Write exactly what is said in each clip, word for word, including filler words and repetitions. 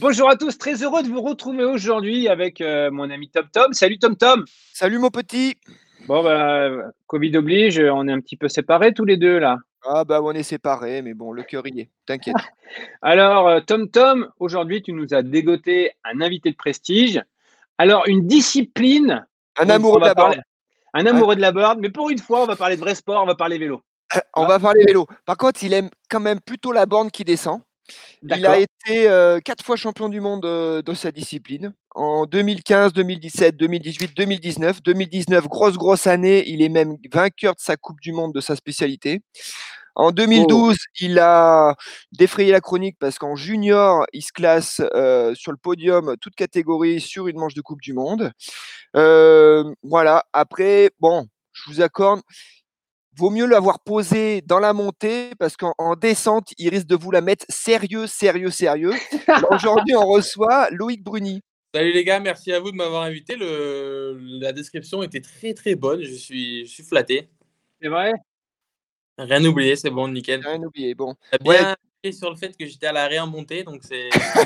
Bonjour à tous, très heureux de vous retrouver aujourd'hui avec euh, mon ami Tom Tom. Salut Tom Tom. Salut mon petit. Bon bah Covid oblige, on est un petit peu séparés tous les deux là. Ah bah on est séparés, mais bon, le cœur y est, t'inquiète. Alors euh, Tom Tom, aujourd'hui tu nous as dégoté un invité de prestige. Alors une discipline, Un pour une fois on amoureux de va la parler, borne. un Un- amoureux de la board, mais pour une fois on va parler de vrai sport, on va parler vélo. Tu On vois. va parler vélo. Par contre, il aime quand même plutôt la borne qui descend. Il a D'accord. été euh, quatre fois champion du monde euh, dans sa discipline. En deux mille quinze, deux mille dix-sept, deux mille dix-huit, deux mille dix-neuf. deux mille dix-neuf, grosse, grosse année. Il est même vainqueur de sa Coupe du Monde de sa spécialité. En Oh. deux mille douze, il a défrayé la chronique parce qu'en junior, il se classe euh, sur le podium, toute catégorie, sur une manche de Coupe du Monde. Euh, voilà. Après, bon, je vous accorde, vaut mieux l'avoir posé dans la montée parce qu'en en descente, il risque de vous la mettre sérieux, sérieux, sérieux. Alors aujourd'hui, on reçoit Loïc Bruni. Salut les gars, merci à vous de m'avoir invité. Le... La description était très très bonne, je suis, je suis flatté. C'est vrai? Rien oublié, c'est bon, nickel. J'ai rien oublié. Bon, T'as ouais. bien appuyé sur le fait que j'étais à l'arrêt en montée, donc c'est.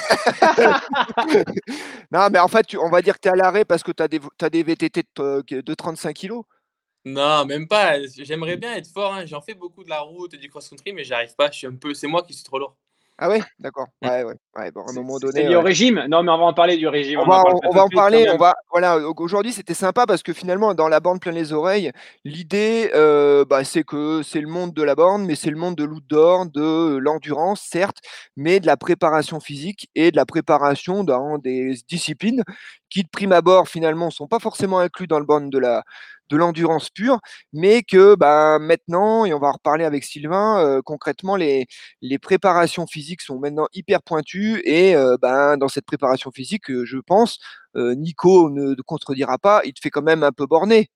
Non, mais en fait, tu- on va dire que tu es à l'arrêt parce que tu as des, t'as des V T T de, euh, de trente-cinq kilos. Non, même pas. J'aimerais bien être fort, hein. J'en fais beaucoup de la route et du cross-country, mais j'arrive pas. Je suis un peu. C'est moi qui suis trop lourd. Ah ouais, d'accord. Mm. Ouais, ouais, ouais. Bon, à un C'est moment c'est donné, lié au ouais. régime? Non mais on va en parler du régime, On on n'en va, parle on, pas on tout va de en suite quand parler. On même. va, voilà. Donc aujourd'hui, c'était sympa parce que finalement, dans la borne plein les oreilles, l'idée, euh, bah, c'est que c'est le monde de la borne, mais c'est le monde de l'outdoor, de l'endurance, certes, mais de la préparation physique et de la préparation dans des disciplines qui, de prime abord, finalement, sont pas forcément inclus dans le borne de la de l'endurance pure, mais que bah, maintenant, et on va en reparler avec Sylvain, euh, concrètement, les, les préparations physiques sont maintenant hyper pointues et euh, ben, dans cette préparation physique, euh, je pense, euh, Nico ne te contredira pas, il te fait quand même un peu borné.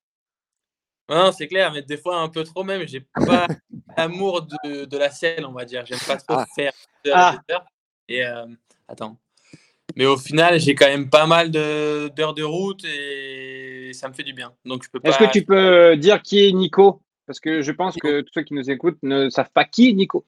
Non, c'est clair, mais des fois un peu trop même. J'ai pas l'amour de, de la selle, on va dire. J'aime pas trop Ah, faire des heures et des Ah, heures. Et euh, attends. Mais au final, j'ai quand même pas mal de- d'heures de route et ça me fait du bien. Donc je peux est-ce que pas. tu peux dire qui est Nico? Parce que je pense que tous ceux qui nous écoutent ne savent pas qui est Nico.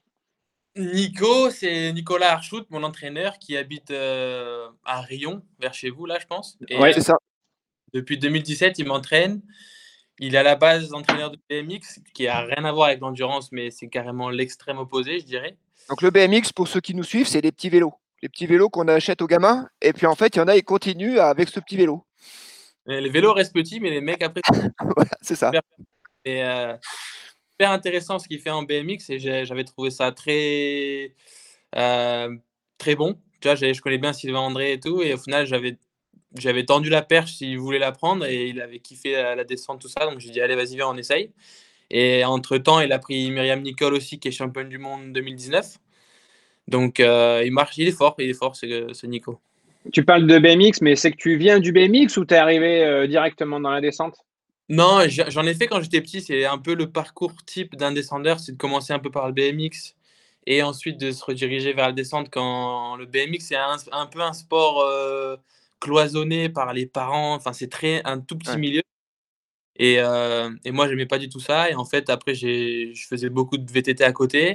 Nico, c'est Nicolas Archout, mon entraîneur qui habite euh, à Rion, vers chez vous, là, je pense. Et Oui. euh, c'est ça. depuis deux mille dix-sept, il m'entraîne. Il est à la base entraîneur de B M X, qui a rien à voir avec l'endurance, mais c'est carrément l'extrême opposé, je dirais. Donc le B M X, pour ceux qui nous suivent, c'est les petits vélos. Les petits vélos qu'on achète aux gamins. Et puis en fait, il y en a, ils continuent avec ce petit vélo. Et les vélos restent petits, mais les mecs, après, Voilà, c'est ça. c'est euh, super intéressant ce qu'il fait en B M X et j'ai- j'avais trouvé ça très, euh, très bon. Tu vois, j'ai- je connais bien Sylvain André et tout, et au final, j'avais j'avais tendu la perche s'il voulait la prendre et il avait kiffé la, la descente, tout ça. Donc j'ai dit, allez, vas-y, viens, on essaye. Et entre-temps, il a pris Myriam Nicole aussi, qui est championne du monde deux mille dix-neuf. Donc euh, il marche, il est fort, il est fort, ce, ce Nico. Tu parles de B M X, mais c'est que tu viens du B M X ou tu es arrivé euh, directement dans la descente? Non, j'- j'en ai fait quand j'étais petit. C'est un peu le parcours type d'un descendeur, c'est de commencer un peu par le B M X et ensuite de se rediriger vers la descente quand le B M X c'est un, un peu un sport euh, cloisonné par les parents. Enfin, c'est très un tout petit Ouais. milieu. Et, euh, et moi, j'aimais pas du tout ça. Et en fait, après, j'ai, je faisais beaucoup de V T T à côté.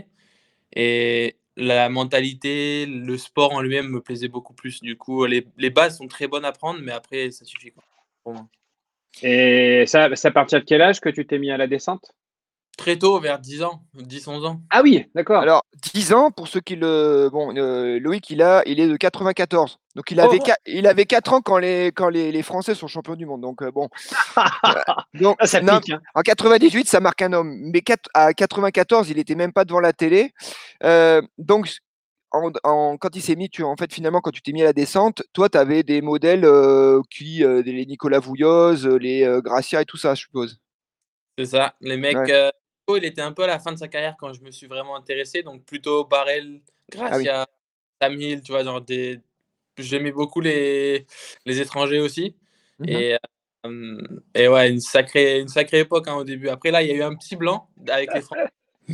Et la mentalité, le sport en lui-même me plaisait beaucoup plus. Du coup, les, les bases sont très bonnes à prendre, mais après, ça suffit quoi, pour moi. Et ça, c'est à partir de quel âge que tu t'es mis à la descente? Très tôt, vers dix ans, dix onze ans. Ah oui, d'accord. Alors, dix ans, pour ceux qui le. Bon, euh, Loïc, il, a, il est de quatre-vingt-quatorze. Donc, il avait, Oh, qua- il avait quatre ans quand les, quand les, les Français sont champions du monde. Donc, euh, bon. Donc, ah, ça non, pique. Hein. en quatre-vingt-dix-huit, ça marque un homme. Mais quatre- à quatre-vingt-quatorze, il n'était même pas devant la télé. Euh, donc, en, en- quand il s'est mis, tu, en fait, finalement, quand tu t'es mis à la descente, toi, tu avais des modèles euh, qui, euh, les Nicolas Vouilloz, les euh, Gracia et tout ça, je suppose. C'est ça. Les mecs, Ouais. euh, il était un peu à la fin de sa carrière quand je me suis vraiment intéressé. Donc plutôt Barrel, Ah oui. Gracia, Sam Hill, tu vois, genre des. J'aimais beaucoup les, les étrangers aussi. Mhm. Et, euh, et ouais, une sacrée, une sacrée époque hein, au début. Après, là, il y a eu un petit blanc avec les Français.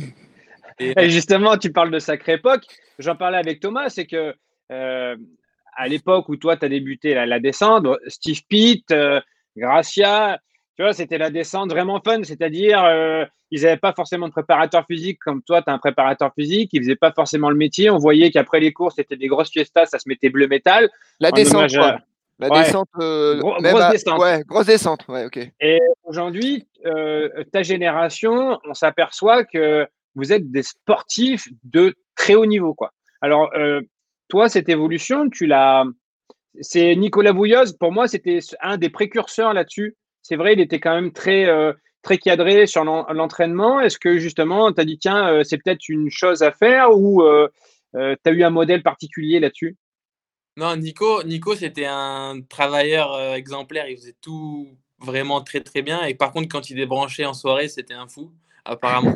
Et, euh, Et justement, tu parles de sacrée époque. J'en parlais avec Thomas, c'est que euh, à l'époque où toi, tu as débuté la, la descente, Steve Pitt, euh, Gracia, Tu vois, c'était la descente vraiment fun, c'est-à-dire, heu, ils n'avaient pas forcément de préparateur physique comme toi, tu as un préparateur physique. Ils faisaient pas forcément le métier. On voyait qu'après les courses, c'était des grosses fiestas, ça se mettait bleu métal La en descente, hommage quoi. à La ouais, descente, heu, gros même grosse à descente. ouais, grosse descente, ouais, OK. Et aujourd'hui, heu, ta génération, on s'aperçoit que vous êtes des sportifs de très haut niveau, quoi. Alors, heu, toi, cette évolution, tu l'as c'est Nicolas Bouilloz, pour moi, c'était un des précurseurs là-dessus. C'est vrai, il était quand même très, heu, très cadré sur l'en l'entraînement. Est-ce que justement, tu as dit: «Tiens, heu, c'est peut-être une chose à faire» ou, heu heu, tu as eu un modèle particulier là-dessus? Non, Nico, Nico, c'était un travailleur euh, exemplaire. Il faisait tout vraiment très très bien. Et par contre, quand il débranchait en soirée, c'était un fou, apparemment.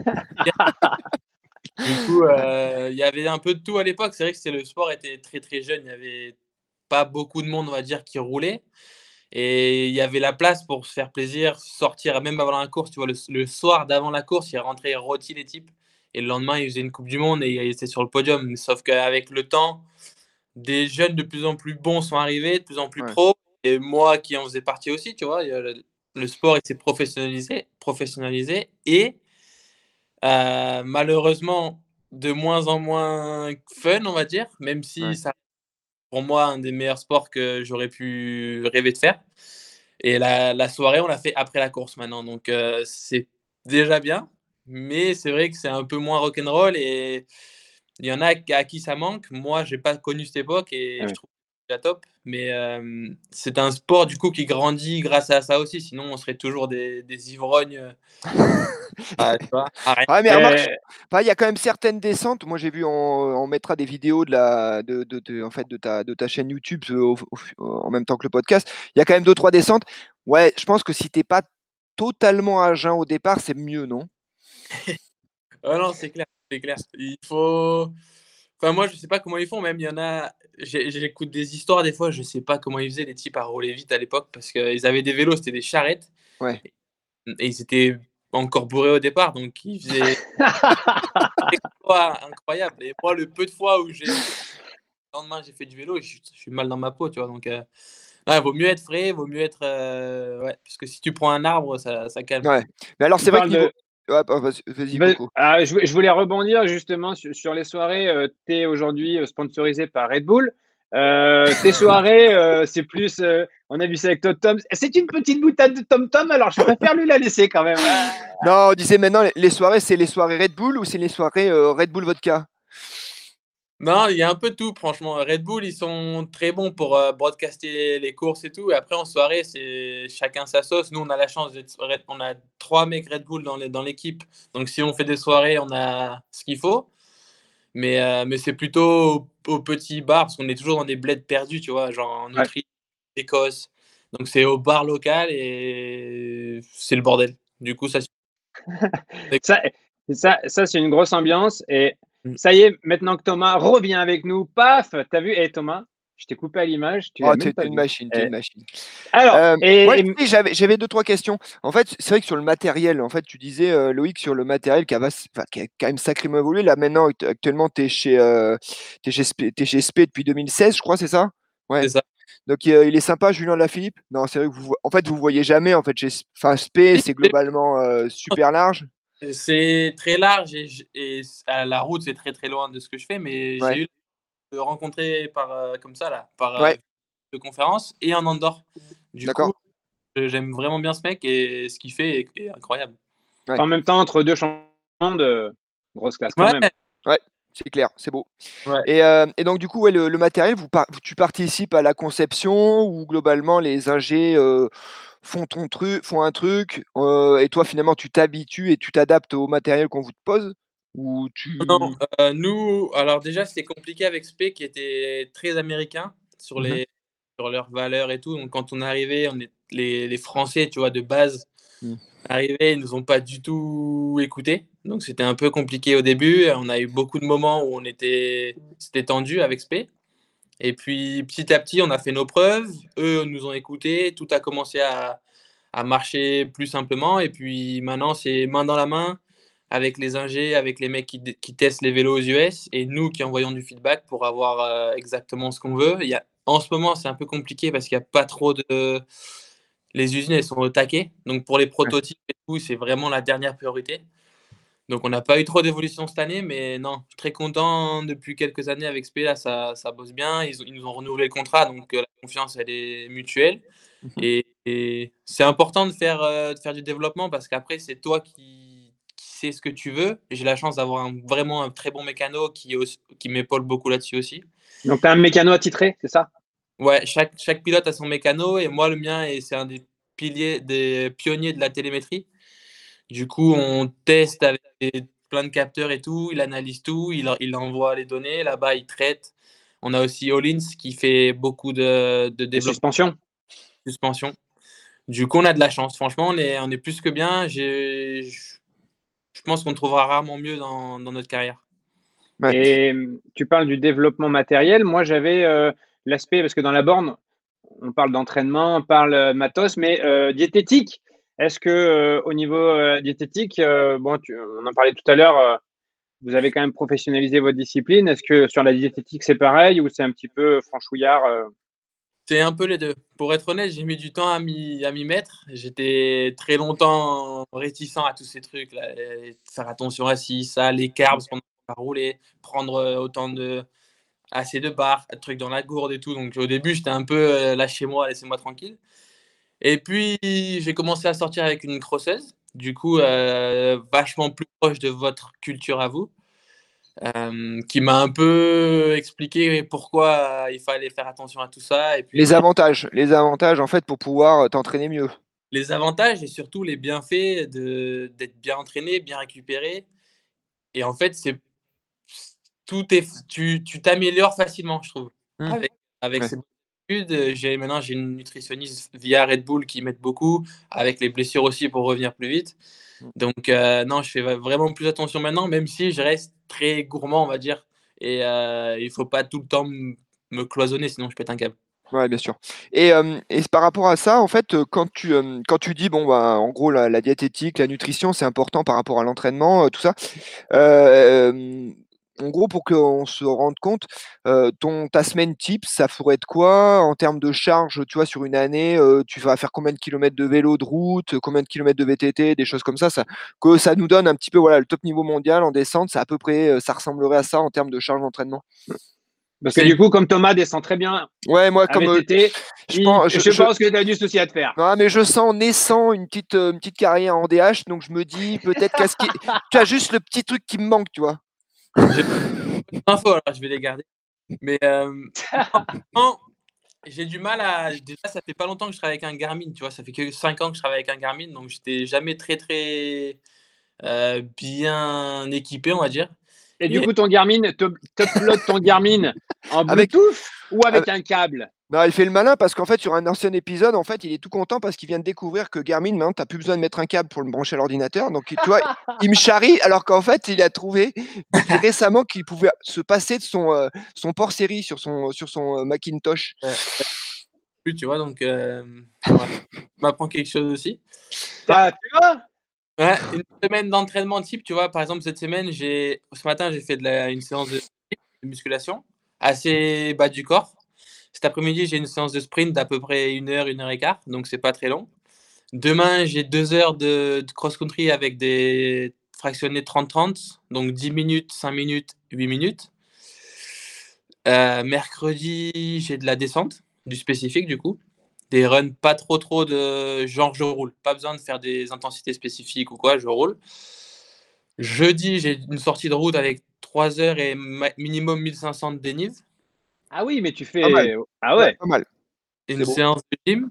Du coup, euh, il y avait un peu de tout à l'époque. C'est vrai que c'était- le sport était très très jeune. Il y avait pas beaucoup de monde, on va dire, qui roulait. Et il y avait la place pour se faire plaisir, sortir même avant la course. Tu vois, le, le soir d'avant la course, il rentrait rôti les types. Et le lendemain, il faisait une Coupe du Monde et il était sur le podium. Sauf qu'avec le temps, des jeunes de plus en plus bons sont arrivés, de plus en plus Ouais, pros. Et moi qui en faisais partie aussi, tu vois, il y a le, le sport il s'est professionnalisé, professionnalisé et euh, malheureusement de moins en moins fun, on va dire, même si ouais. ça pour moi un des meilleurs sports que j'aurais pu rêver de faire. Et la, la soirée, on l'a fait après la course maintenant, donc euh, c'est déjà bien, mais c'est vrai que c'est un peu moins rock'n'roll et il y en a à qui ça manque. Moi, j'ai pas connu cette époque et je Ouais. trouve ça top. Mais euh, c'est un sport du coup qui grandit grâce à ça aussi. Sinon, on serait toujours des, des ivrognes. euh, à- tu vois, à rien. Ouais, mais remarque, Et enfin, il y a quand même certaines descentes. Moi, j'ai vu, on, on mettra des vidéos de la, de, de, de- en fait, de ta, de ta chaîne YouTube euh, au- au- en même temps que le podcast. Il y a quand même deux, trois descentes. Ouais, je pense que si t'es pas totalement à jeun au départ, c'est mieux, non? Ah non, c'est clair, c'est clair. Il faut. Enfin, moi, je sais pas comment ils font. Même il y en a. j'ai- J'écoute des histoires des fois. Je sais pas comment ils faisaient les types à rouler vite à l'époque parce qu'ils avaient des vélos, c'était des charrettes Ouais. et ils étaient encore bourrés au départ, donc ils faisaient exploits incroyables. Et moi, le peu de fois où j'ai fait, le lendemain, j'ai fait du vélo, je, suis je suis mal dans ma peau, tu vois. Donc, euh, ouais, vaut mieux être frais, vaut mieux être. euh, ouais, parce que si tu prends un arbre, ça, ça calme. Ouais. Mais alors, tu c'est vrai que parles niveau. de Ouais, bah, vas-y, vas-y, Bah, Coco. ah, je, vou- je voulais rebondir justement sur, sur les soirées. Euh, tu es aujourd'hui euh, sponsorisé par Red Bull. Euh, tes soirées, euh, c'est plus. Euh, on a vu ça avec Tom Tom. C'est une petite boutade de Tom Tom, alors je préfère lui la laisser quand même. Ah. Non, on disait maintenant, les- les soirées, c'est les soirées Red Bull ou c'est les soirées euh, Red Bull Vodka? Non, il y a un peu de tout, franchement. Red Bull, ils sont très bons pour euh, broadcaster les courses et tout. Et après, en soirée, c'est chacun sa sauce. Nous, on a la chance d'être. On a trois mecs Red Bull dans les- dans l'équipe. Donc, si on fait des soirées, on a ce qu'il faut. Mais, euh, mais c'est plutôt au, au petit bar, parce qu'on est toujours dans des bleds perdus, tu vois, genre en Ouais. Autriche, Écosse. Donc, c'est au bar local et c'est le bordel. Du coup, ça. Ça, ça, ça c'est une grosse ambiance. Et Mm. ça y est, maintenant que Thomas revient avec nous, paf, t'as vu, et Thomas, je t'ai coupé à l'image, tu Oh, l'as t'es même t'es pas une vu. machine, t'es Et- une machine. alors, Euh, moi, et, tu et- sais, j'avais j'avais deux, trois questions. En fait, c'est vrai que sur le matériel, en fait, tu disais, euh, Loïc, sur le matériel qui a, vas- enfin, qui a quand même sacrément évolué. Là, maintenant, act- actuellement, tu es chez, euh, t'es chez, Sp- t'es chez S P depuis deux mille seize, je crois, c'est ça? Ouais. C'est ça. Donc, euh, il est sympa, Julien Lafilippe? Non, c'est vrai que vous, vo- en fait, vous voyez jamais. En fait, chez, S- enfin, S P, c'est globalement euh, super large. C'est très large et, j- et à la route, c'est très très loin de ce que je fais, mais j'ai Ouais. eu de rencontrer par euh, comme ça là, par euh, Ouais, de conférence et en Andorre. Du coup, d'accord. euh, j'aime vraiment bien ce mec et ce qu'il fait est, est incroyable. Ouais. en même temps, entre deux champions de grosse classe quand Ouais, même. Ouais, c'est clair, c'est beau. ouais. Et, euh, et donc, du coup, ouais, le, le matériel, vous par- tu participes à la conception ou globalement les ingés euh, font, ton truc, font un truc euh, et toi, finalement, tu t'habitues et tu t'adaptes au matériel qu'on vous te pose? Ou Non, tu. euh, nous, alors déjà, c'était compliqué avec Spé qui était très américain sur Mhm. les sur leurs valeurs et tout. Donc quand on est arrivé, on est les, les Français, tu vois, de base, Mm. arrivés, ils nous ont pas du tout écoutés. Donc c'était un peu compliqué au début. On a eu beaucoup de moments où on était c'était tendu avec Spé. Et puis petit à petit, on a fait nos preuves. Eux nous ont écoutés. Tout a commencé à, à marcher plus simplement. Et puis maintenant, c'est main dans la main avec les ingés, avec les mecs qui, qui testent les vélos aux U S et nous qui envoyons du feedback pour avoir euh, exactement ce qu'on veut. Il y a, en ce moment, c'est un peu compliqué parce qu'il n'y a pas trop de, les usines, elles sont au taquet. Donc, pour les Ouais. prototypes et tout, c'est vraiment la dernière priorité. Donc, on n'a pas eu trop d'évolution cette année, mais non, je suis très content depuis quelques années avec S P. Là, ça, ça bosse bien. Ils, ont- ils nous ont renouvelé le contrat, donc euh, la confiance, elle est mutuelle. Mhm. Et, et c'est important de faire, euh, de faire du développement parce qu'après, c'est toi qui, qui sais ce que tu veux. Et j'ai la chance d'avoir un- vraiment un très bon mécano qui, est aussi- qui m'épaule beaucoup là-dessus aussi. Donc, tu as un mécano attitré, c'est ça? Ouais, chaque, chaque pilote a son mécano et moi, le mien, et c'est un des piliers, des pionniers de la télémétrie. Du coup, on teste avec des- plein de capteurs et tout. Il analyse tout, il, il envoie les données. Là-bas, il traite. On a aussi Hollins qui fait beaucoup de, de Les développement suspensions? de suspension. Du coup, on a de la chance. Franchement, on est, on est plus que bien. J'ai, je je pense qu'on trouvera rarement mieux dans, dans notre carrière. Ouais. Et hum, tu parles du développement matériel. Moi, j'avais euh, l'aspect, parce que dans la borne, on parle d'entraînement, on parle euh, matos, mais euh, diététique. Est-ce que euh, au niveau euh, diététique, euh, bon, tu- on en parlait tout à l'heure, euh, vous avez quand même professionnalisé votre discipline. Est-ce que sur la diététique, c'est pareil ou c'est un petit peu franchouillard euh C'est un peu les deux. Pour être honnête, j'ai mis du temps à m'y, à m'y mettre. J'étais très longtemps réticent à tous ces trucs, là. Et faire attention à ci, ça, les carbs pendant qu'on va rouler, prendre euh, autant de assez de barres, de trucs dans la gourde et tout. Donc au début, j'étais un peu euh, lâchez-moi, laissez-moi tranquille. Et puis j'ai commencé à sortir avec une crosseuse, du coup euh, vachement plus proche de votre culture à vous, euh, qui m'a un peu expliqué pourquoi il fallait faire attention à tout ça. Et puis Les non, avantages, les avantages en fait pour pouvoir euh, t'entraîner mieux. les avantages et surtout les bienfaits de, d'être bien entraîné, bien récupéré. Et en fait, c'est tout est, tu, tu t'améliores facilement, je trouve. Hmm. Avec, avec Ouais. ces habitudes, j'ai, maintenant, j'ai une nutritionniste via Red Bull qui m'aide beaucoup, avec les blessures aussi pour revenir plus vite. Donc, euh, non, je fais vraiment plus attention maintenant, même si je reste très gourmand, on va dire. Et euh, il ne faut pas tout le temps m- me cloisonner, sinon je pète un câble. Ouais, bien sûr. Et, euh, et c'est par rapport à ça, en fait, euh, quand tu, euh, quand tu dis, bon, bah, en gros, la, la diététique, la nutrition, c'est important par rapport à l'entraînement, euh, tout ça. euh, euh, En gros, pour qu'on se rende compte, euh, ton, ta semaine type, ça pourrait être quoi en termes de charge, tu vois, sur une année, euh, tu vas faire combien de kilomètres de vélo, de route, combien de kilomètres de V T T, des choses comme ça, ça, que ça nous donne un petit peu, voilà, le top niveau mondial en descente, ça à peu près, euh, ça ressemblerait à ça en termes de charge d'entraînement. Parce que C'est du coup, comme Thomas descend très bien Ouais, moi, à comme euh, V T T, je il- pense, je, je je, pense que tu as du souci à te faire. non, mais je sens naissant une petite, euh, une petite carrière en D H, donc je me dis peut-être qu'à ce qui... Tu as juste le petit truc qui me manque, tu vois. j'ai pas d'infos, alors je vais les garder. Mais euh, non, j'ai du mal à. Déjà, ça fait pas longtemps que je travaille avec un Garmin, tu vois. Ça fait que cinq ans que je travaille avec un Garmin, donc j'étais jamais très, très euh, bien équipé, on va dire. Et du Et coup, ton Garmin, t'uploades ton Garmin en Avec, Bluetooth ou avec avec- un câble? non, il fait le malin parce qu'en fait, sur un ancien épisode, en fait, il est tout content parce qu'il vient de découvrir que Garmin, maintenant, tu n'as plus besoin de mettre un câble pour le brancher à l'ordinateur. Donc, tu vois, il me charrie alors qu'en fait, il a trouvé depuis récemment qu'il pouvait se passer de son, euh, son port série sur son, sur son euh, Macintosh. euh, plus, tu vois, donc euh, voilà. Je m'apprends quelque chose aussi. Ah, tu vois? Ouais, une semaine d'entraînement type, tu vois. Par exemple, cette semaine, j'ai ce matin, j'ai fait de la, une séance de de musculation assez bas du corps. Cet après-midi, j'ai une séance de sprint d'à peu près une heure, une heure et quart, donc c'est pas très long. Demain, j'ai deux heures de, de cross-country avec des fractionnés trente trente, donc dix minutes, cinq minutes, huit minutes. Euh, mercredi, j'ai de la descente, du spécifique du coup. Des runs pas trop trop de genre je roule. Pas besoin de faire des intensités spécifiques ou quoi, je roule. Jeudi, j'ai une sortie de route avec trois heures et ma- minimum mille cinq cents de dénive. Ah oui, mais tu Pas mal. fais. Ah Ouais, ouais. pas mal. Et C'est une beau. séance de gym.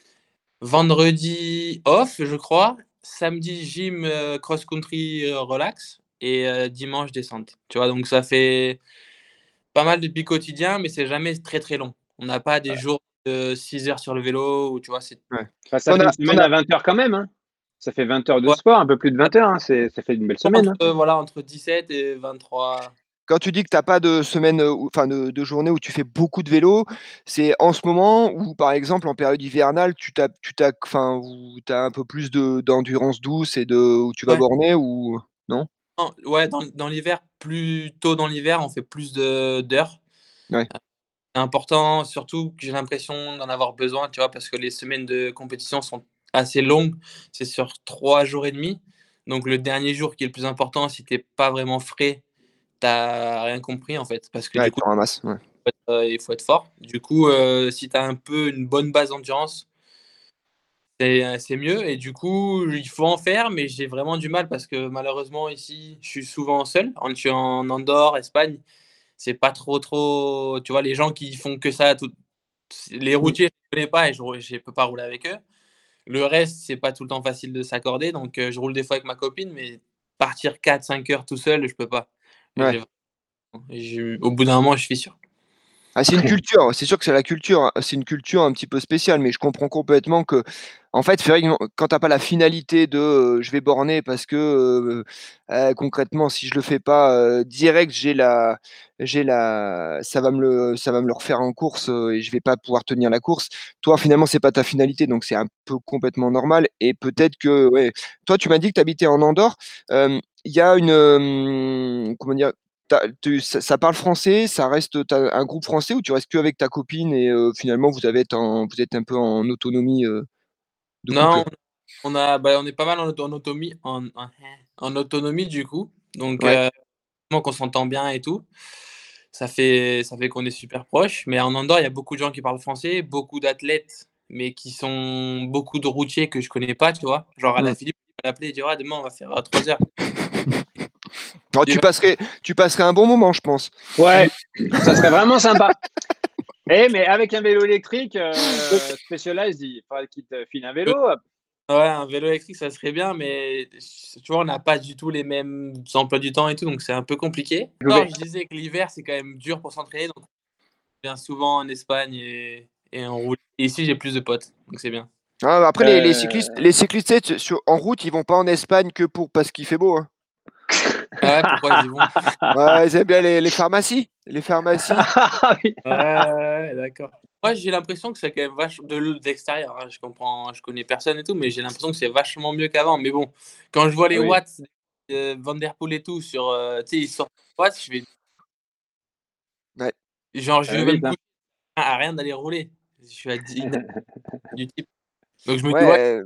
Vendredi, off, je crois. Samedi, gym, euh, cross-country, euh, relax. Et euh, dimanche, descente. Tu vois, donc ça fait pas mal de bi quotidien, mais c'est jamais très très long. On n'a pas des jours de six heures sur le vélo où tu vois, c'est Ouais. Bah, ça T'en fait as, une t'en semaine as- à vingt heures quand même, hein. Ça fait vingt heures de ouais, sport, un peu plus de vingt heures, hein. C'est, ça fait une belle semaine, entre, hein. euh, voilà, entre dix-sept et vingt-trois. Quand tu dis que tu n'as pas de semaine, euh, ou- enfin de, de journée où tu fais beaucoup de vélo, c'est en ce moment où, par exemple, en période hivernale, tu t'as, tu t'as, enfin, où tu as un peu plus de, d'endurance douce et de, où tu vas Ouais, borner ou non? non, ouais, dans, dans l'hiver, plus tôt dans l'hiver, on fait plus de, d'heures. Ouais. c'est important, surtout que j'ai l'impression d'en avoir besoin, tu vois? Parce que les semaines de compétition sont assez longues. C'est sur trois jours et demi. Donc le dernier jour qui est le plus important, si tu es pas vraiment frais, tu as rien compris, en fait. Parce que Ouais, du tu coup, ramasses, ouais. heu, il faut être fort. Du coup, heu, si tu as un peu une bonne base d'endurance, c'est, heu, c'est mieux et du coup, il faut en faire, mais j'ai vraiment du mal parce que malheureusement ici, je suis souvent seul. En je suis en Andorre, Espagne, c'est pas trop, trop tu vois? Les gens qui font que ça tout les Mmh. routiers, je ne connais pas et je roule je peux pas rouler avec eux. Le reste, c'est pas tout le temps facile de s'accorder, donc heu, je roule des fois avec ma copine, mais partir quatre cinq heures tout seul, je peux pas. Ouais. J'ai je au bout d'un moment, je fissure. Ah, c'est une culture, c'est sûr que c'est la culture, c'est une culture un petit peu spéciale, mais je comprends complètement que, en fait, c'est vrai que quand tu as pas la finalité de, heu, je vais borner parce que, heu heu, concrètement, si je le fais pas, heu, direct, j'ai la j'ai la ça va me le ça va me le refaire en course, heu, et je vais pas pouvoir tenir la course. Toi, finalement, c'est pas ta finalité, donc c'est un peu complètement normal et peut-être que ouais. Toi, tu m'as dit que tu habitais en Andorre, hem, il y a une, hem, comment dire? Tu tu ça ça parle français, ça reste tu as un groupe français ou tu restes qu'avec ta copine et heu, finalement vous avez être en vous êtes un peu en autonomie, heu, de couple? Non, on a bah, on est pas mal en auto en autonomie en en en autonomie du coup, donc Ouais. heu, qu'on s'entend bien et tout. Ça fait ça fait qu'on est super proches, mais en Andorre, il y a beaucoup de gens qui parlent français, beaucoup d'athlètes, mais qui sont beaucoup de routiers que je connais pas, tu vois? Genre Mmh. Alaphilippe, il va l'appeler et dire: «Ah demain on va faire, heu, trois heures». Oh, Il tu va passerais tu passerais un bon moment, je pense. Ouais, ça serait vraiment sympa. Eh, mais avec un vélo électrique, heu, Specialized, il faudrait qu'il te file un vélo. ouais, un vélo électrique, ça serait bien, mais tu vois, on n'a pas du tout les mêmes emplois du temps et tout, donc c'est un peu compliqué. Non, je disais que l'hiver, c'est quand même dur pour s'entraîner, donc je viens souvent en Espagne et et on roule. Et ici, j'ai plus de potes, donc c'est bien. Ah, bah, après les les cyclistes Heu, les cyclistes, tu sais, sur en route, ils vont pas en Espagne que pour parce qu'il fait beau, hein. Ah ouais, pourquoi ils y vont? Ouais, ils aiment bien les les pharmacies, les pharmacies. Ah oui. Ouais, ouais, ouais, d'accord. Moi, j'ai l'impression que c'est quand même vache de l d'extérieur, hein, je comprends je connais personne et tout, mais j'ai l'impression que c'est vachement mieux qu'avant. Mais bon, quand je vois les Oui. watts, de Van der Poel et tout sur, heu, tu sais, ils sortent des watts, je fais Ouais. genre, Ça je va vais même vite, hein. goûter à rien d'aller rouler. Je suis à dix du type. Donc je me dis: Ouais, «Ouais». hem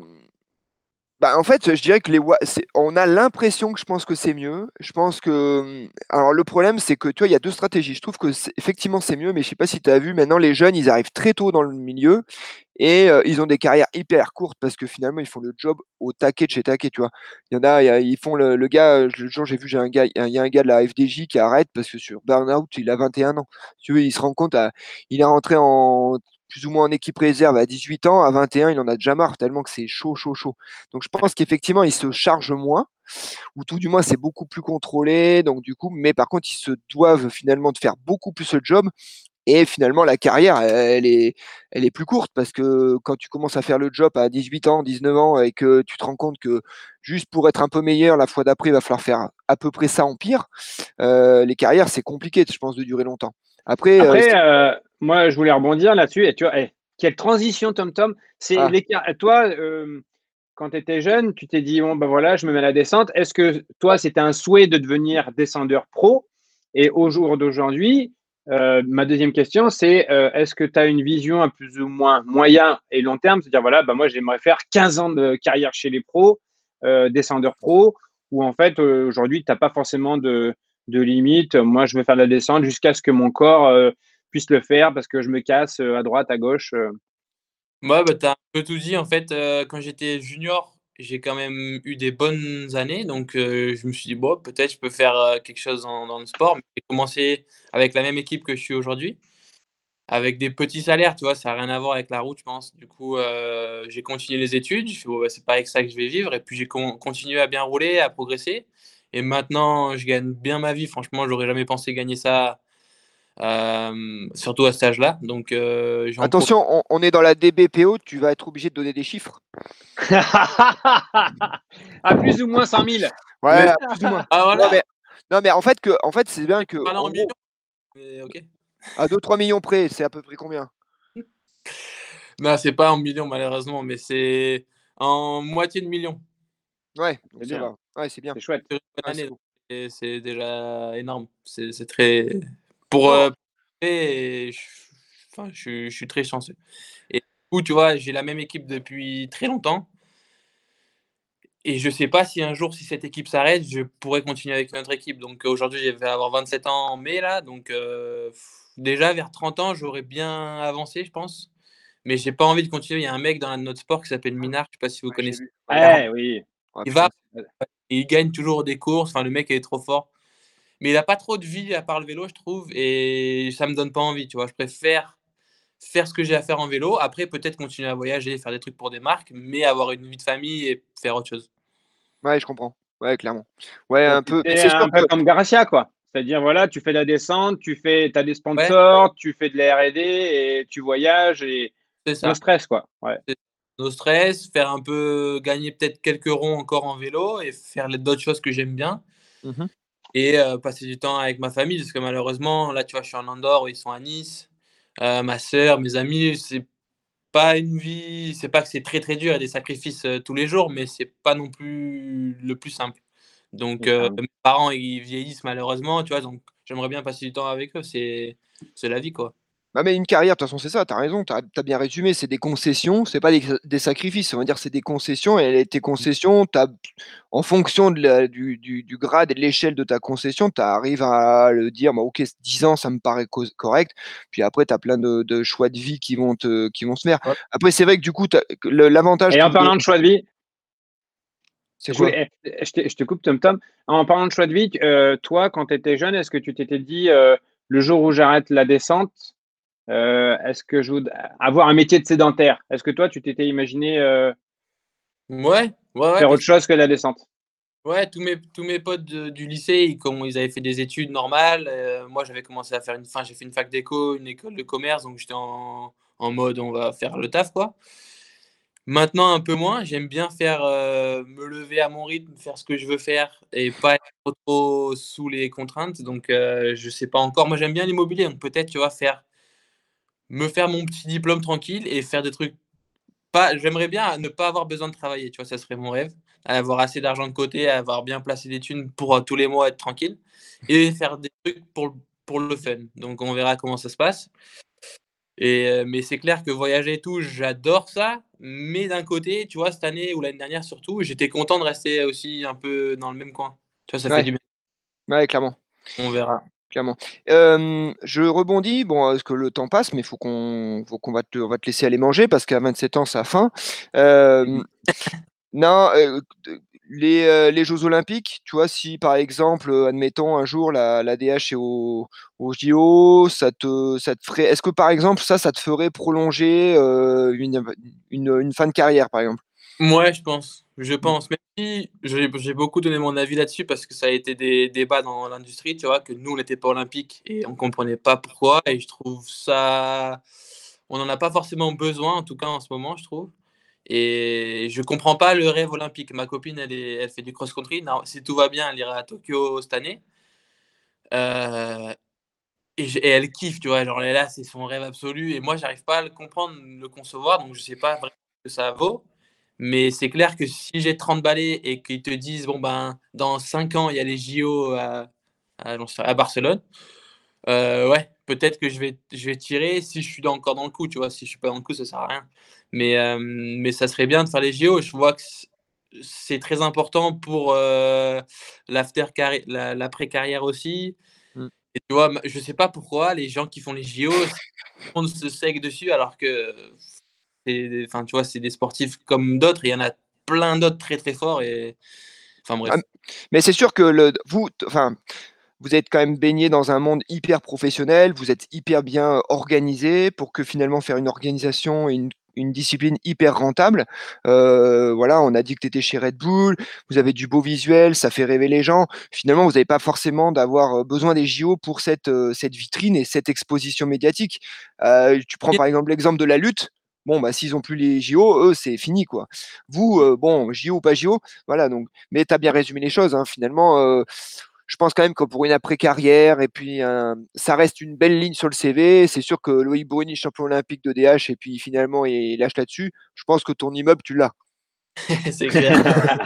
bah, en fait, je dirais que les wa c'est on a l'impression que je pense que c'est mieux. Je pense que, mmh, alors le problème, c'est que, tu vois, il y a deux stratégies. Je trouve que c'est effectivement, c'est mieux, mais je sais pas si tu as vu maintenant les jeunes, ils arrivent très tôt dans le milieu et heu, ils ont des carrières hyper courtes parce que finalement, ils font le job au taquet de chez taquet, tu vois? Il y en a, il y a ils font le le gars, heu, l'autre jour, j'ai vu, j'ai un gars il y a il y a un gars de la F D J qui arrête parce que sur burn-out, il a vingt et un ans. Si tu veux, il se rend compte à il est rentré en plus ou moins en équipe réserve à dix-huit ans, à vingt et un, il en a déjà marre tellement que c'est chaud, chaud, chaud. Donc je pense qu'effectivement, ils se chargent moins ou tout du moins, c'est beaucoup plus contrôlé, donc du coup mais par contre, ils se doivent finalement de faire beaucoup plus le job et finalement la carrière, elle est elle est plus courte parce que quand tu commences à faire le job à dix-huit ans, dix-neuf ans et que tu te rends compte que juste pour être un peu meilleur, la fois d'après, il va falloir faire à peu près ça en pire, heu, les carrières, c'est compliqué, je pense, de durer longtemps. Après, heu, Après, c'est heu, moi, je voulais rebondir là-dessus et tu vois, eh, quelle transition, Tom Tom. C'est ah, l'écart toi, hem, quand tu étais jeune, tu t'es dit: «Bon, ben voilà, je me mets à la descente». Est-ce que toi, c'était un souhait de devenir descendeur pro? Et au jour d'aujourd'hui, heu, ma deuxième question, c'est, heu, est-ce que tu as une vision à plus ou moins moyen et long terme? C'est-à-dire, voilà, bah, moi, j'aimerais faire quinze ans de carrière chez les pros, heu, descendeur pro ou en fait, heu, aujourd'hui, tu as pas forcément de de limite. Moi, je veux faire de la descente jusqu'à ce que mon corps, heu, puisse le faire parce que je me casse, heu, à droite, à gauche, heu. Ouais, bah, tu as un peu tout dit en fait, heu, quand j'étais junior, j'ai quand même eu des bonnes années donc heu, je me suis dit: «Bon, peut-être je peux faire, heu, quelque chose dans dans le sport». Mais j'ai commencé avec la même équipe que je suis aujourd'hui, avec des petits salaires, tu vois? Ça a rien à voir avec la route, je pense. Du coup, heu, j'ai continué les études, je fais: «Bon, bah, c'est pas avec ça que je vais vivre» et puis j'ai con continué à bien rouler, à progresser et maintenant je gagne bien ma vie. Franchement, j'aurais jamais pensé gagner ça, hem, surtout à cet âge-là donc heu, j'en pro attention, on on est dans la D B P O, tu vas être obligé de donner des chiffres. À plus ou moins cent mille. Ouais, plus ou moins. ah Non voilà! mais non mais en fait que en fait, c'est bien que Parler en en millions, gros, mais OK. à deux trois millions près, c'est à peu près combien? Non, c'est pas en millions malheureusement, mais c'est en moitié de million Ouais, C'est donc ça bien, va. Ouais, c'est bien. c'est chouette. sur une bonne Ouais, c'est année, donc beau. c'est c'est déjà énorme. C'est c'est très pour, Non, heu, et je enfin, je suis je suis très chanceux et du coup, tu vois, j'ai la même équipe depuis très longtemps et je sais pas si un jour, si cette équipe s'arrête, je pourrais continuer avec une autre équipe. Donc aujourd'hui, je vais avoir vingt-sept ans en mai là, donc heu, déjà vers trente ans, j'aurais bien avancé, je pense. Mais j'ai pas envie de continuer. Il y a un mec dans notre sport qui s'appelle Minard, je sais pas si vous Ouais, j'ai connaissez? vu. Ouais. quarante Eh oui. Ah il va putain, c'est et il gagne toujours des courses, enfin le mec est trop fort. Mais il a pas trop de vie à part le vélo, je trouve et ça me donne pas envie, tu vois? Je préfère faire ce que j'ai à faire en vélo, après peut-être continuer à voyager, faire des trucs pour des marques, mais avoir une vie de famille et faire autre chose. ouais, je comprends. Ouais, clairement. Ouais, Toi, un tu peu, mais étais c'est sûr un que peu comme Garcia, quoi. C'est-à-dire, voilà, tu fais la descente, tu fais, as des Ouais, sponsors, tu fais de la R et D et tu voyages et c'est no ça. stress, quoi. Ouais. C'est no stress, faire un peu gagner peut-être quelques ronds encore en vélo et faire les d'autres choses que j'aime bien mmh et heu, passer du temps avec ma famille parce que malheureusement, là, tu vois, je suis en Andorre, ils sont à Nice, heu, ma sœur, mes amis, c'est pas une vie c'est pas que c'est très, très dur, il y a des sacrifices, heu, tous les jours, mais c'est pas non plus le plus simple. Donc Et heu, quand- mes parents, ils vieillissent malheureusement, tu vois? Donc j'aimerais bien passer du temps avec eux, c'est c'est la vie, quoi. Bah, mais une carrière, de toute façon, c'est ça, tu as raison, tu as bien résumé, c'est des concessions, c'est pas des des sacrifices, on va dire, c'est des concessions et tes concessions, tu en fonction de la du du du grade et de l'échelle de ta concession, tu arrives à le dire: «Bah, OK, dix ans, ça me paraît cos correct». Puis après, tu as plein de de choix de vie qui vont te qui vont se faire. Ouais. Après, c'est vrai que du coup, tu que le l'avantage Et que en vous avez parlant de choix de vie, c'est je voulais, quoi? eh, je te, je te coupe, Tom Tom. En parlant de choix de vie, euh, toi, quand tu étais jeune, est-ce que tu t'étais dit, euh, le jour où j'arrête la descente, euh, est-ce que je voudrais avoir un métier de sédentaire? Est-ce que toi, tu t'étais imaginé euh, Ouais, ouais, ouais, faire autre parce chose que la descente? ouais, tous mes tous mes potes de du lycée, ils com ils avaient fait des études normales, heu, moi j'avais commencé à faire une enfin j'ai fait une fac d'éco, une école de commerce, donc j'étais en en mode on va faire le taf, quoi. Maintenant un peu moins, j'aime bien faire, heu, me lever à mon rythme, faire ce que je veux faire et pas être trop, trop sous les contraintes, donc heu, je sais pas encore. Moi j'aime bien l'immobilier, donc peut-être, tu vois, faire me faire mon petit diplôme tranquille et faire des trucs pas j'aimerais bien ne pas avoir besoin de travailler, tu vois? Ça serait mon rêve. Avoir assez d'argent de côté, avoir bien placé des thunes pour, heu, tous les mois être tranquille et faire des trucs pour pour le fun. Donc on verra comment ça se passe et heu, mais c'est clair que voyager et tout, j'adore ça, mais d'un côté, tu vois, cette année ou l'année dernière surtout, j'étais content de rester aussi un peu dans le même coin. Tu vois, ça fait Ouais, du bien. ouais, clairement. On verra. Clairement. Hem, je rebondis, bon, parce que le temps passe, mais il faut qu'on faut qu'on va te on va te laisser aller manger parce qu'à vingt-sept ans, ça a faim. Mmh Hem, mh. non, heu, d les, heu, les jeux olympiques, tu vois, si par exemple, heu, admettons un jour la la D H est au aux J O, ça te ça te ferait est-ce que par exemple ça, ça te ferait prolonger, heu, une une, une fin de carrière, par exemple? Mouais, je pense, je Mmh. pense, même si j'ai j'ai beaucoup donné mon avis là-dessus parce que ça a été des débats dans l'industrie, tu vois? Que nous, on n'était pas olympique et on comprenait pas pourquoi et je trouve ça on en a pas forcément besoin, en tout cas en ce moment, je trouve et je comprends pas le rêve olympique. Ma copine, elle est elle fait du cross-country. Non, si tout va bien, elle ira à Tokyo cette année, heu et j et elle kiffe, tu vois? Genre, elle est là, c'est son rêve absolu et moi, j'arrive pas à le comprendre, le concevoir, donc je sais pas vraiment ce que ça vaut. Mais c'est clair que si j'ai trente balais et qu'ils te disent: «Bon, ben, dans cinq ans, il y a les J O à à j'en sais à Barcelone», heu, ouais, peut-être que je vais je vais tirer si je suis dans encore dans le coup, tu vois? Si je suis pas dans le coup, ça sert à rien. Mais hem, mais ça serait bien de faire les J O. Je vois que c c'est très important pour, heu, l'after carri la l'après-carrière aussi Mmh. et tu vois? M je sais pas pourquoi les gens qui font les J O, tout le monde se saigue dessus alors que c'est des enfin, tu vois, c'est des sportifs comme d'autres, il y en a plein d'autres très, très forts et enfin Ah, bref. mais c'est sûr que le vous t enfin, vous êtes quand même baigné dans un monde hyper professionnel, vous êtes hyper bien organisé pour que finalement faire une organisation et une une discipline hyper rentable. Heu, voilà, on a dit que tu étais chez Red Bull, vous avez du beau visuel, ça fait rêver les gens. Finalement, vous avez pas forcément d'avoir, heu, besoin des J O pour cette, heu, cette vitrine et cette exposition médiatique. Heu, tu prends par exemple l'exemple de la lutte, bon, bah, s'ils ont plus les J O, eux, c'est fini, quoi. Vous, heu, bon, J O ou pas J O, voilà donc mais tu as bien résumé les choses, hein, finalement, heu je pense quand même que pour une après-carrière et puis, heu, ça reste une belle ligne sur le C V. C'est sûr que Loïc Bourigny, champion olympique de D H et puis finalement il lâche là-dessus. Je pense que ton immeuble, tu l'as. C'est clair.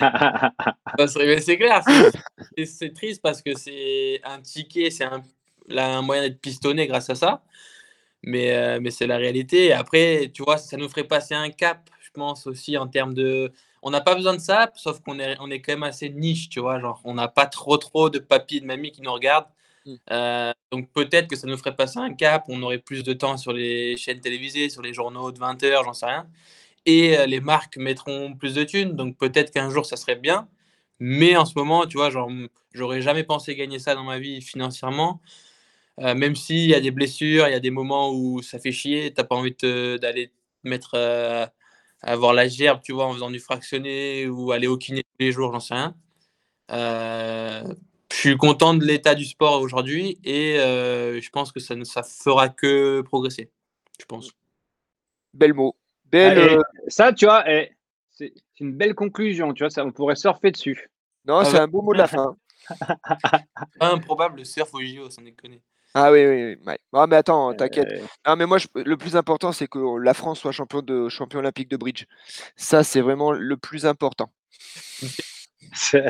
Ça serait mais c'est clair, c'est c'est c'est triste parce que c'est un ticket, c'est un là, un moyen d'être pistonné grâce à ça. mais, euh, mais c'est la réalité. Et après, tu vois, ça nous ferait passer un cap, je pense aussi en termes de. On n'a pas besoin de ça, sauf qu'on est, on est quand même assez niche, tu vois. Genre, on n'a pas trop, trop de papis et de mamies qui nous regardent. Mm. Euh, donc peut-être que ça nous ferait passer un cap, on aurait plus de temps sur les chaînes télévisées, sur les journaux de vingt heures, j'en sais rien. Et euh, les marques mettront plus de thunes, donc peut-être qu'un jour ça serait bien. Mais en ce moment, tu vois, genre, j'aurais jamais pensé gagner ça dans ma vie financièrement. Euh, même s'il y a des blessures, il y a des moments où ça fait chier, t'as pas envie de- d'aller te mettre euh, à avoir la gerbe, tu vois, en faisant du fractionné ou aller au kiné tous les jours, j'en sais rien. Euh, je suis content de l'état du sport aujourd'hui et euh, je pense que ça ne ça fera que progresser, je pense. Bel mot. Ah, Belle. et euh, ça, tu vois, et c'est c'est une belle conclusion, tu vois, ça, on pourrait surfer dessus. Non, Ah c'est bah, un beau mot de la fin. pas improbable le surf au J O, sans déconner. Ah oui, oui, oui. Ouais. Non, mais attends, t'inquiète. Euh, Non, mais moi, je- le plus important, c'est que la France soit champion de champion olympique de bridge. Ça, c'est vraiment le plus important. c'est-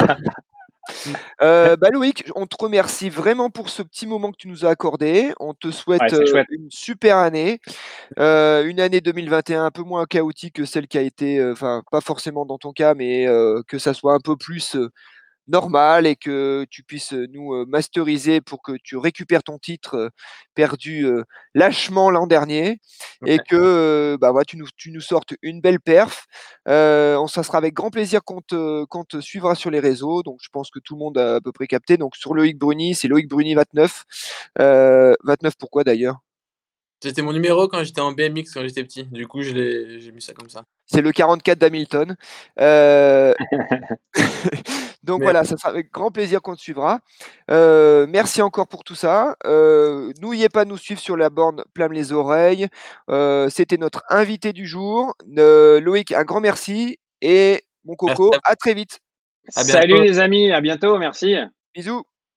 Euh, bah Loïc, on te remercie vraiment pour ce petit moment que tu nous as accordé. On te ouais, souhaite c'est euh, chouette. une super année, Euh, une année deux mille vingt et un un peu moins chaotique que celle qui a été, euh, enfin, pas forcément dans ton cas, mais euh, que ça soit un peu plus euh, normal et que tu puisses euh, nous euh, masteriser pour que tu récupères ton titre euh, perdu euh, lâchement l'an dernier et Ouais. que euh, bah, voilà, tu, nous, tu nous sortes une belle perf. Euh, on, ça sera avec grand plaisir qu'on te, qu'on te suivra sur les réseaux. Donc, je pense que tout le monde a à peu près capté. Donc, sur Loïc Bruni, c'est Loïc Bruni vingt-neuf. Euh, vingt-neuf, pourquoi d'ailleurs? C'était mon numéro quand j'étais en B M X quand j'étais petit. Du coup, je l'ai- j'ai mis ça comme ça. C'est le quarante-quatre d'Hamilton. Euh, Donc Merci. voilà, ça sera avec grand plaisir qu'on te suivra. Euh, merci encore pour tout ça. Euh, N'oubliez pas de nous suivre sur la borne Plame les oreilles. Euh, C'était notre invité du jour. Euh, Loïc, un grand merci. Et mon Merci coco, à vous. à très vite. À Salut bientôt. les amis, à bientôt, merci. Bisous.